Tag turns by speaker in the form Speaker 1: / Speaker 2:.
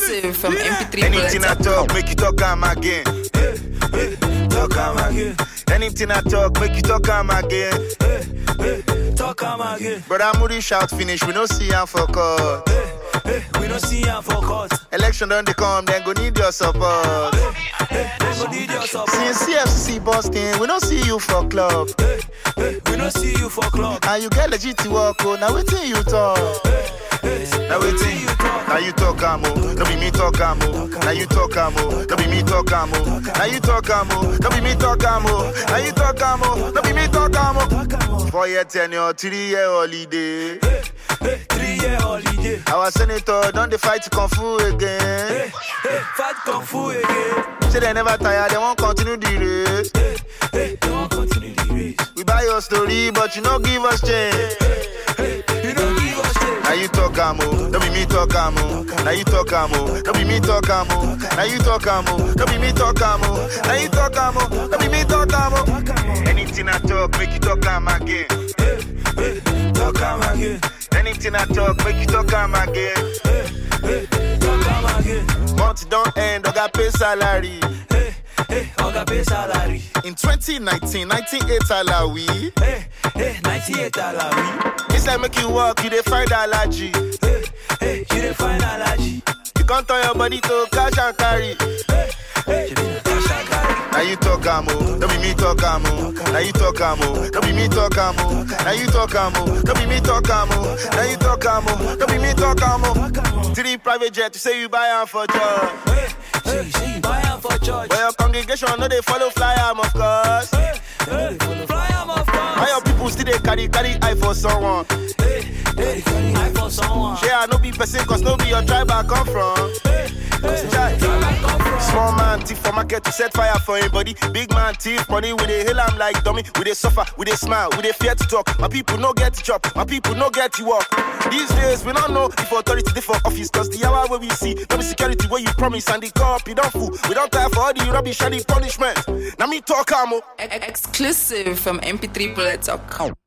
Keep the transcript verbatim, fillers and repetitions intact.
Speaker 1: Exclusive from M P three.
Speaker 2: Anything I talk, make you talk am again. Hey, hey, talk am again. Anything I talk, make you talk am again. Hey, hey, talk am again. Brother Moody shout finish, we no see am for court. Hey, hey, we no see am for court. Election done they come, then go need your support. Hey, hey, then go need your support. Since C F C Boston, we no see you for club. Hey, hey, we no see you for club. And you get legit to work, oh, now wetin you talk. Hey, hey, now wetin you talk. Now you talk amo, no be me talk amo. Now you talk amo, no be me talk amo. Now you talk amo, no be me talk amo. Now you talk amo, no be me talk amo. Four year tenure, three year holiday. Hey, hey, three year holiday. Our senator don't they fight kung fu again. Hey, hey, fight kung fu again. Say they never tired, they won't continue the race. Hey, hey, they won't continue the race. We buy your story, but you don't give us change. Hey, hey, you don't give us change. Now you talk amo, don't be me talk amo. Now you talk amo, don't be me talk amo. Now you talk amo, don't be me talk amo. Now you talk amo, don't be me talk amo. Anything I talk, make you talk am again. Hey, hey, talk am again. Anything I talk, make you talk am again. Hey, hey, talk am again. Month don't end, I got pay salary. Hey, hey, I got pay salary. In twenty nineteen, ninety-eight alawi. Hey, hey, ninety-eight alawi. It's like make you walk, you dey find allergy. Hey, hey, you dey find allergy. You can't turn your body to cash and carry. Hey, hey, cash and carry. Now you talk amo, don't be me talk amo. Now you talk amo, don't be me talk amo. Now you talk amo, don't be me talk amo. Now you talk amo, don't be me talk amo. Three private jet, you say you buy am for job. Hey, hey, say you buy am for church. But your congregation no they follow fly am of course. Hey, hey, fly am of course. Why your people still they carry carry eye for someone? Hey, hey, carry eye for someone. Yeah, no be person cause no be your tribe I come from. Hey, hey, tribe I come from. Small man thief for market to set fire for anybody. Big man thief money with a hell I'm like dummy. With a suffer, with a smile, with a fear to talk. My people no get to chop, my people no get to walk. These days we don't know if authority dey for office cause the hour where we see no be security where you promise and the cop you don't fool. We don't care for all the rubbish and the punishment. Now me talk amo.
Speaker 1: Exclusive from M P three bullet dot com.